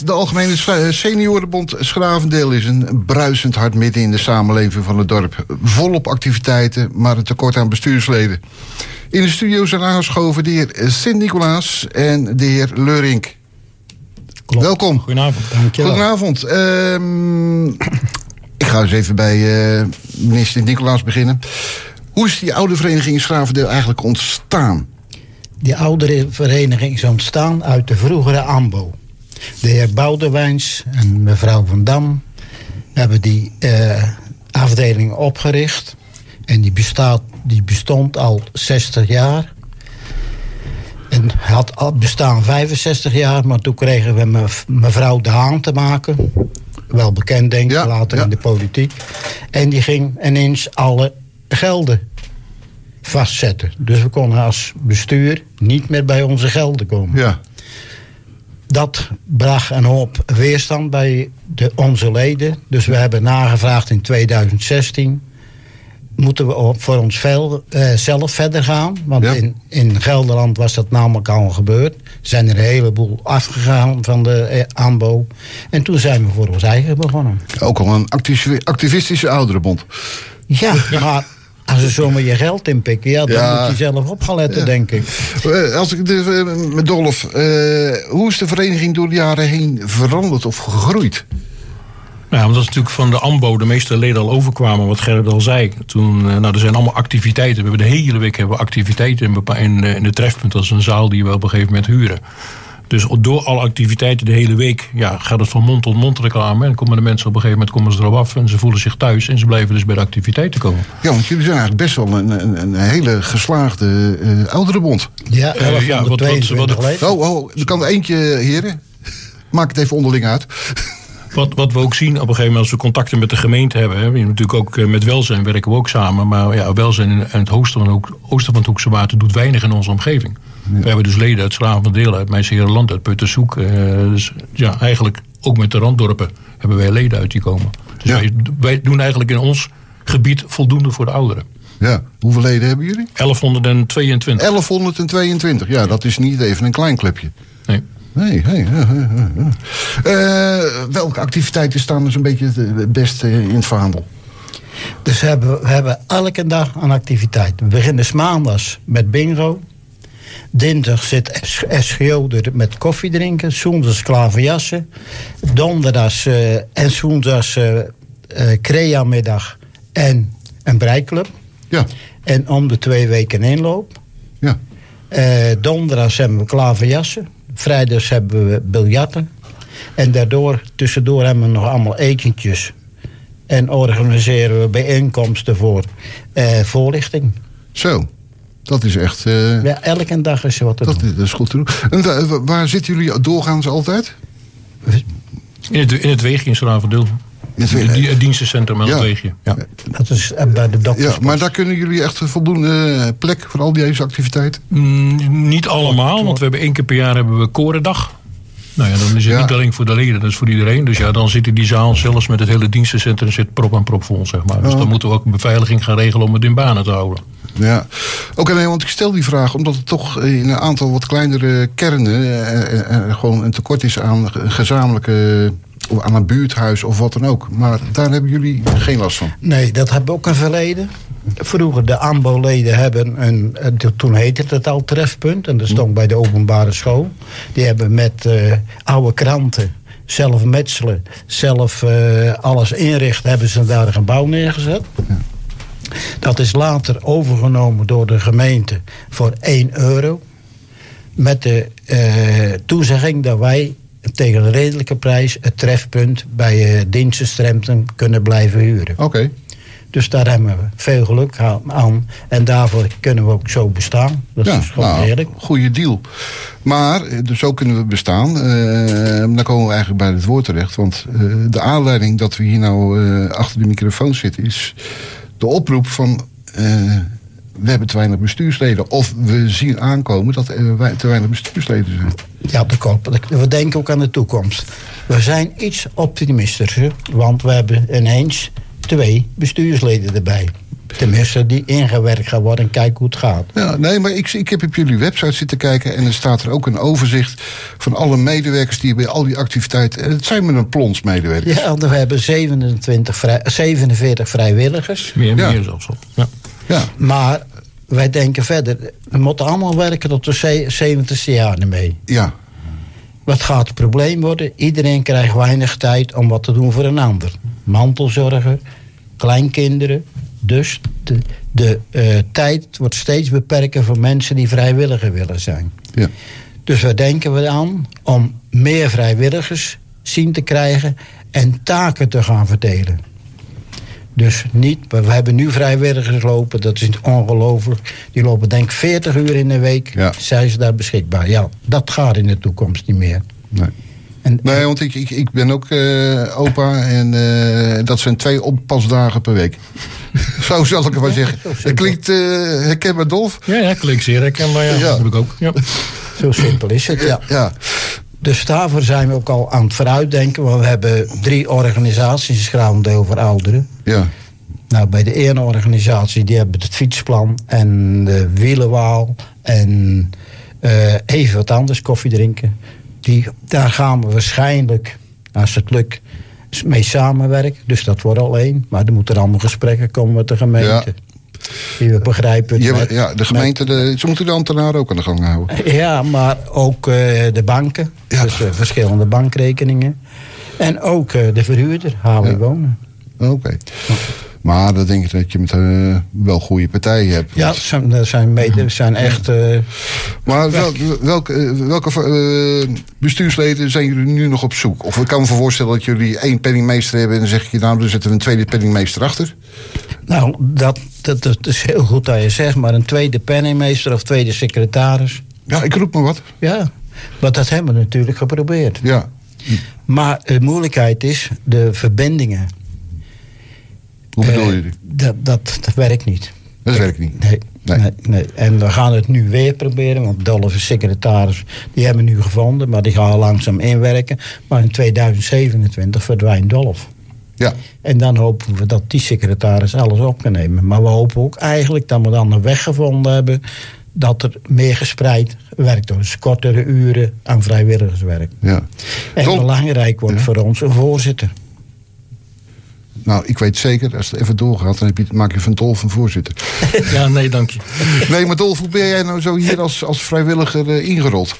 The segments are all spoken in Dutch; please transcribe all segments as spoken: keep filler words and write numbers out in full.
De Algemene Seniorenbond Schravendeel is een bruisend hart midden in de samenleving van het dorp. Volop activiteiten, maar een tekort aan bestuursleden. In de studio zijn aangeschoven de heer Sint-Nicolaas en de heer Leurink. Klopt. Welkom. Goedenavond. Dankjewel. Goedenavond. Uh, ik ga eens even bij uh, meneer Sint-Nicolaas beginnen. Hoe is die oude vereniging Schravendeel eigenlijk ontstaan? Die oude vereniging is ontstaan uit de vroegere A M B O. De heer Boudewijns en mevrouw Van Dam hebben die uh, afdeling opgericht. En die, bestaat, die bestond al zestig jaar. En had al bestaan vijfenzestig jaar, maar toen kregen we me, mevrouw De Haan te maken. Wel bekend, denk ik, ja, later ja. in de politiek. En die ging ineens alle gelden vastzetten. Dus we konden als bestuur niet meer bij onze gelden komen. Ja. Dat bracht een hoop weerstand bij de, onze leden. Dus we hebben nagevraagd in tweeduizend zestien... moeten we op voor ons vel, uh, zelf verder gaan. Want ja. in, in Gelderland was dat namelijk al gebeurd. Er zijn er een heleboel afgegaan van de uh, A M B O. En toen zijn we voor ons eigen begonnen. Ook al een activistische ouderenbond. Ja, ja. maar... Als ze zomaar je geld inpikken, ja, dan ja. moet je zelf op gaan letten, ja. denk ik. Uh, als ik de, met Dolf, uh, hoe is de vereniging door de jaren heen veranderd of gegroeid? Ja, omdat natuurlijk van de A M B O de meeste leden al overkwamen, wat Gerrit al zei. Toen, nou, er zijn allemaal activiteiten. We hebben de hele week hebben we activiteiten in, in, in de Trefpunt. Dat is een zaal die we op een gegeven moment huren. Dus door alle activiteiten de hele week ja, gaat het van mond tot mond reclame. En dan komen de mensen op een gegeven moment komen ze erop af en ze voelen zich thuis en ze blijven dus bij de activiteiten komen. Ja, want jullie zijn eigenlijk best wel een, een, een hele geslaagde uh, ouderenbond. Ja, uh, ja wat, wat, wat, wat, Oh, oh, er kan er eentje, heren. Maak het even onderling uit. Wat, wat we ook zien op een gegeven moment als we contacten met de gemeente hebben. Hè, natuurlijk ook met welzijn werken we ook samen. Maar ja, welzijn in het oosten van, oosten van het Hoekse Water doet weinig in onze omgeving. Ja. We hebben dus leden uit Schravendeel, uit Meijseherenland, uit Puttershoek. Uh, dus ja, eigenlijk ook met de randdorpen hebben wij leden uit die komen. Dus ja. wij, wij doen eigenlijk in ons gebied voldoende voor de ouderen. Ja, hoeveel leden hebben jullie? elfhonderdtweeëntwintig. elfhonderdtweeëntwintig, ja, dat is niet even een klein clubje. Nee. Nee, hey, uh, uh, uh. Uh, welke activiteiten staan dus een beetje het beste in het vaandel? Dus hebben, we hebben elke dag een activiteit. We beginnen 's maandags met bingo. Dinsdag zit S G O er met koffie drinken. Zondags klaverjassen. Donderdags uh, en zondags uh, uh, crea-middag en een breiklub. Ja. En om de twee weken inloop. Ja. Uh, donderdags hebben we klaverjassen. Vrijdags hebben we biljarten. En daardoor, tussendoor hebben we nog allemaal etentjes. En organiseren we bijeenkomsten voor uh, voorlichting. Zo, dat is echt... Uh, ja, elke dag is er wat te dat, doen. Dat is goed te doen. En uh, waar zitten jullie doorgaans altijd? In het, in het Weegje in Schravendeel. Het, het dienstencentrum aan ja. het Weegje. Ja. Dat is bij de dokters. Ja, maar daar kunnen jullie echt voldoende plek voor al deze activiteiten? Mm, niet allemaal, want we hebben één keer per jaar hebben we korendag. Nou ja, dan is het ja. niet alleen voor de leden, dat is voor iedereen. Dus ja, dan zit in die zaal zelfs met het hele dienstencentrum zit prop aan prop vol, zeg maar. Dus oh. dan moeten we ook een beveiliging gaan regelen om het in banen te houden. Ja, oké, okay, nee, want ik stel die vraag omdat het toch in een aantal wat kleinere kernen eh, eh, gewoon een tekort is aan gezamenlijke, of aan een buurthuis of wat dan ook. Maar daar hebben jullie geen last van? Nee, dat hebben we ook een verleden. Vroeger de A M B O-leden hebben een, toen heette het al Trefpunt, en dat stond hm. bij de openbare school. Die hebben met uh, oude kranten, zelf metselen, zelf uh, alles inrichten, hebben ze daar een gebouw neergezet. Ja. Dat is later overgenomen door de gemeente voor één euro. Met de uh, toezegging dat wij tegen een redelijke prijs het Trefpunt bij uh, dienstenstremten kunnen blijven huren. Oké. Okay. Dus daar hebben we veel geluk aan. En daarvoor kunnen we ook zo bestaan. Dat ja, is gewoon nou, heerlijk. Goeie deal. Maar dus zo kunnen we bestaan. Uh, dan komen we eigenlijk bij het woord terecht. Want uh, de aanleiding dat we hier nou uh, achter de microfoon zitten is de oproep van Uh, we hebben te weinig bestuursleden. Of we zien aankomen dat er te weinig bestuursleden zijn. Ja, dat klopt. We denken ook aan de toekomst. We zijn iets optimistischer. Want we hebben ineens twee bestuursleden erbij. Tenminste, die ingewerkt gaan worden en kijken hoe het gaat. Ja, nee, maar ik, ik heb op jullie website zitten kijken en er staat er ook een overzicht van alle medewerkers die bij al die activiteiten. En het zijn met een plons medewerkers. Ja, we hebben zevenentwintig vrij, zevenenveertig vrijwilligers. Meer, Ja. meer zelfs al. Ja. Ja, Maar wij denken verder, we moeten allemaal werken tot de zeventigste jaar ermee. ja, Wat gaat het probleem worden? Iedereen krijgt weinig tijd om wat te doen voor een ander. Mantelzorger, kleinkinderen. Dus de, de uh, tijd wordt steeds beperker voor mensen die vrijwilliger willen zijn. ja. Dus we denken we aan om meer vrijwilligers zien te krijgen en taken te gaan verdelen. Dus niet, we hebben nu vrijwilligers lopen, dat is ongelooflijk. Die lopen denk ik veertig uur in de week, Ja. zijn ze daar beschikbaar. Ja, dat gaat in de toekomst niet meer. Nee. En, Nee, want ik, ik, ik ben ook uh, opa en uh, dat zijn twee oppasdagen per week. Zo zal ik het maar zeggen. Dat klinkt uh, herkenbaar, Dolf. Ja, ja, klinkt zeer herkenbaar. Ja, Ja. dat moet ik ook. Ja. Zo simpel is het, ja. Ja, Dus daarvoor zijn we ook al aan het vooruitdenken. Want we hebben drie organisaties schraaldeel voor ouderen. ja, Nou, bij de ene organisatie, die hebben het fietsplan en de wielenwaal en uh, even wat anders, koffie drinken. Die, daar gaan we waarschijnlijk, als het lukt, mee samenwerken. Dus dat wordt al één. Maar er moeten allemaal gesprekken komen met de gemeente. Ja. Die we begrijpen. Je, met- ja de gemeente, de, ze moeten de ambtenaren ook aan de gang houden. Ja, maar ook uh, de banken. Ja. Dus uh, verschillende bankrekeningen. En ook uh, de verhuurder, H W Ja. Wonen. Oké. Maar dan denk ik dat je met uh, wel goede partijen hebt. Ja, dat zijn, dat zijn, mede, zijn echt... Uh, Maar wel, welke, uh, welke uh, bestuursleden zijn jullie nu nog op zoek? Of ik kan me voorstellen dat jullie één penningmeester hebben en dan zeg je, nou, dan zetten we een tweede penningmeester achter. nou, dat, dat, dat is heel goed dat je zegt, maar een tweede penningmeester of tweede secretaris. Ja, ik roep maar wat. Ja, want dat hebben we natuurlijk geprobeerd. Ja, Maar de moeilijkheid is de verbindingen. hoe bedoel Eh, je? dat, dat, dat werkt niet. Dat werkt niet. Nee, Nee. nee. Nee, En we gaan het nu weer proberen, want Dolf is secretaris, die hebben we nu gevonden, maar die gaan langzaam inwerken. Maar in tweeduizend zevenentwintig verdwijnt Dolf. Ja, En dan hopen we dat die secretaris alles op kan nemen. Maar we hopen ook eigenlijk dat we dan een weg gevonden hebben dat er meer gespreid werkt. Dus kortere uren aan vrijwilligerswerk. ja. En Dolf- belangrijk wordt Ja. voor ons een voorzitter. Nou, ik weet zeker, als het even doorgaat, dan heb je, maak je van Dolf een voorzitter. ja, nee, dank je. Nee, maar Dolf, hoe ben jij nou zo hier als, als vrijwilliger uh, ingerold?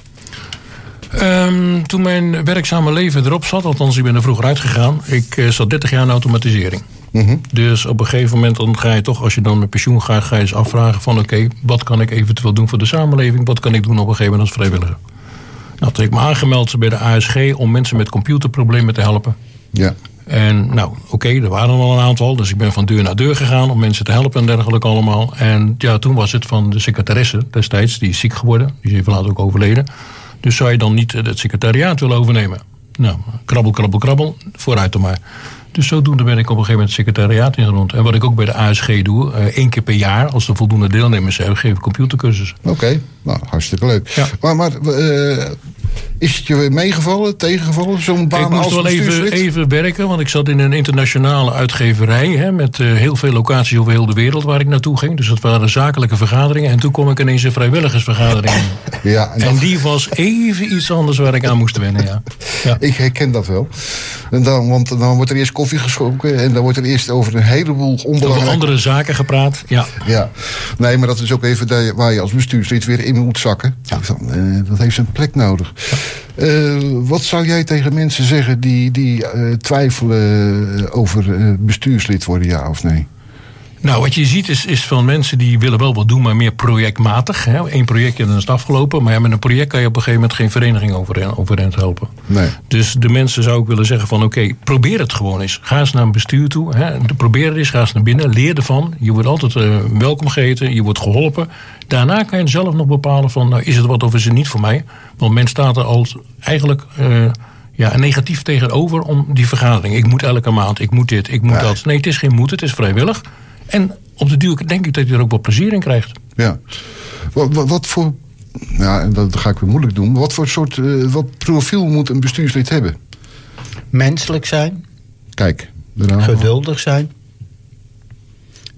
Um, toen mijn werkzame leven erop zat, althans ik ben er vroeger uitgegaan. Ik uh, zat dertig jaar in automatisering. Mm-hmm. Dus op een gegeven moment dan ga je toch, als je dan met pensioen gaat, ga je eens afvragen van oké, okay, wat kan ik eventueel doen voor de samenleving? Wat kan ik doen op een gegeven moment als vrijwilliger? Nou, toen heb ik me aangemeld bij de A S G om mensen met computerproblemen te helpen. Ja. En nou, oké, okay, er waren er al een aantal. Dus ik ben van deur naar deur gegaan om mensen te helpen en dergelijke allemaal. En ja, toen was het van de secretaresse destijds, die is ziek geworden. Die is even later ook overleden. Dus zou je dan niet het secretariaat willen overnemen? Nou, krabbel, krabbel, krabbel, vooruit dan maar. Dus zodoende ben ik op een gegeven moment het secretariaat ingerond. En wat ik ook bij de A S G doe, uh, één keer per jaar, als er voldoende deelnemers zijn, geef ik computercursussen. Oké, okay. Nou, hartstikke leuk. Ja. Maar, maar uh, is het je meegevallen, tegengevallen, zo'n baan ik moest als wel even, bestuurslid? even werken, want ik zat in een internationale uitgeverij hè, met uh, heel veel locaties over heel de wereld waar ik naartoe ging. Dus dat waren zakelijke vergaderingen. En toen kwam ik ineens een vrijwilligersvergadering. Ja, en, en dat... die was even iets anders waar ik aan moest wennen. Ja. Ja. Ik herken dat wel. En dan, want dan wordt er eerst koffie geschonken en dan wordt er eerst over een heleboel onbelangrijke... Over andere zaken gepraat, ja. Ja, nee, maar dat is ook even daar waar je als bestuurslid weer in moet zakken. Ja. Uh, dat heeft zijn plek nodig. Ja. Uh, wat zou jij tegen mensen zeggen die, die uh, twijfelen over uh, bestuurslid worden, ja of nee? Nou, wat je ziet is, is van mensen die willen wel wat doen, maar meer projectmatig. Hè. Eén projectje en dan is het afgelopen. Maar ja, met een project kan je op een gegeven moment geen vereniging overeind, overeind helpen. Nee. Dus de mensen zou ik willen zeggen van oké, okay, probeer het gewoon eens. Ga eens naar een bestuur toe. Hè. Probeer het eens, ga eens naar binnen. Leer ervan. Je wordt altijd uh, welkom geheten. Je wordt geholpen. Daarna kan je zelf nog bepalen van nou, is het wat of is het niet voor mij. Want men staat er al eigenlijk... Uh, Ja, negatief tegenover om die vergadering. Ik moet elke maand, ik moet dit, ik moet ja. dat. Nee, het is geen moet, het is vrijwillig. En op de duur denk ik dat je er ook wat plezier in krijgt. Ja. Wat, wat, wat voor... Ja, dat ga ik weer moeilijk doen. Wat voor soort... Uh, wat profiel moet een bestuurslid hebben? Menselijk zijn. Kijk. Geduldig zijn.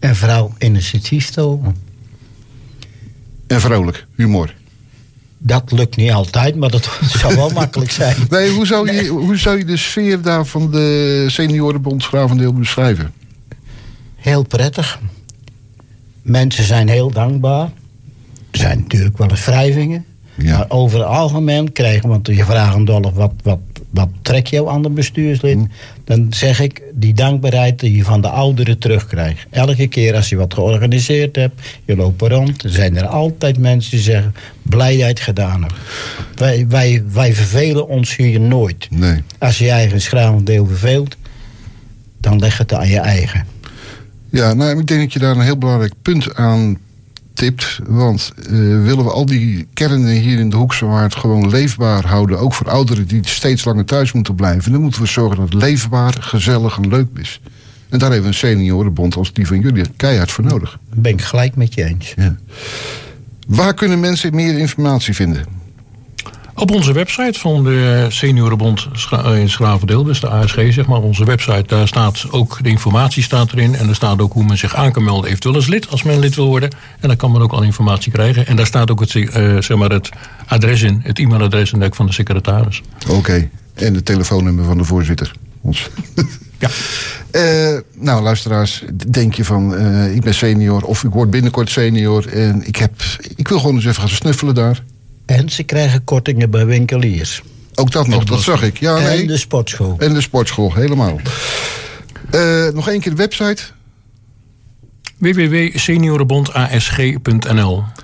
En vooral initiatief tonen. En vrolijk, humor. Dat lukt niet altijd, maar dat zou wel makkelijk zijn. Nee, hoe zou, je, hoe zou je de sfeer daar van de Seniorenbond Gravendeel beschrijven? Heel prettig. Mensen zijn heel dankbaar. Er zijn natuurlijk wel eens wrijvingen. Ja. Maar over het algemeen krijgen, want je vraagt hem Dolf, wat, wat, wat trek je aan de bestuurslid? Hm. Dan zeg ik, die dankbaarheid die je van de ouderen terugkrijgt. Elke keer als je wat georganiseerd hebt, je loopt er rond, dan zijn er altijd mensen die zeggen, blijheid gedaan hebt. Wij, wij, wij vervelen ons hier nooit. Nee. Als je je eigen Gravendeel verveelt, dan leg het aan je eigen. Ja, nou, ik denk dat je daar een heel belangrijk punt aan tipt. Want uh, willen we al die kernen hier in de Hoekse Waard gewoon leefbaar houden, ook voor ouderen die steeds langer thuis moeten blijven, dan moeten we zorgen dat het leefbaar, gezellig en leuk is. En daar hebben we een seniorenbond als die van jullie keihard voor nodig. Dat ben ik gelijk met je eens. Ja. Waar kunnen mensen meer informatie vinden? Op onze website van de Seniorenbond in Gravendeel, dus de A S G, zeg maar, onze website, daar staat ook de informatie staat erin. En er staat ook hoe men zich aan kan melden, eventueel als lid, als men lid wil worden. En dan kan men ook al informatie krijgen. En daar staat ook het, uh, zeg maar het adres in, het e-mailadres en van de secretaris. Oké, okay. En het telefoonnummer van de voorzitter. Ons. Ja. Uh, nou, luisteraars, denk je van, uh, ik ben senior of ik word binnenkort senior en ik, heb, ik wil gewoon eens even gaan snuffelen daar. En ze krijgen kortingen bij winkeliers. Ook dat nog, dat zag ik. Ja, nee. En de sportschool. En de sportschool, helemaal. Uh, nog één keer de website. w w w punt seniorenbond a s g punt n l